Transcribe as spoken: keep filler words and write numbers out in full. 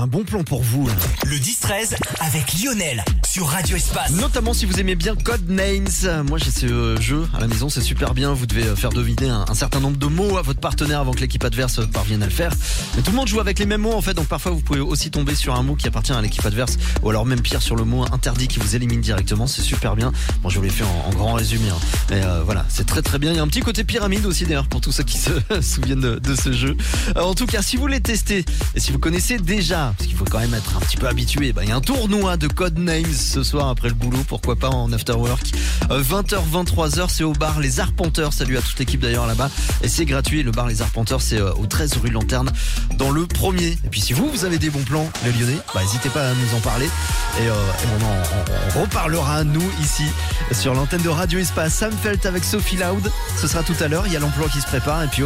Un bon plan pour vous. Le dix treize avec Lionel sur Radio Espace. Notamment si vous aimez bien Codenames. Moi j'ai ce euh, jeu à la maison, c'est super bien. Vous devez faire deviner un, un certain nombre de mots à votre partenaire avant que l'équipe adverse parvienne à le faire. Mais tout le monde joue avec les mêmes mots en fait, donc parfois vous pouvez aussi tomber sur un mot qui appartient à l'équipe adverse, ou alors même pire sur le mot interdit qui vous élimine directement. C'est super bien. Bon, je vous l'ai fait en, en grand résumé, hein. Mais euh, voilà, c'est très très bien. Il y a un petit côté pyramide aussi d'ailleurs pour tous ceux qui se souviennent de, de ce jeu. Euh, en tout cas, si vous voulez tester et si vous connaissez déjà, parce qu'il faut quand même être un petit peu habitué, bah, il y a un tournoi de Codenames ce soir après le boulot, pourquoi pas en after work. euh, vingt heures vingt-trois heures, c'est au bar Les Arpenteurs. Salut à toute l'équipe d'ailleurs là-bas, et c'est gratuit. Le bar Les Arpenteurs, c'est euh, au treize rue Lanterne dans le premier. Et puis si vous vous avez des bons plans les Lyonnais, bah n'hésitez pas à nous en parler, et, euh, et on, en, on, on reparlera à nous ici sur l'antenne de Radio Espace. Sam Felt avec Sophie Loud, ce sera tout à l'heure. Il y a l'emploi qui se prépare, et puis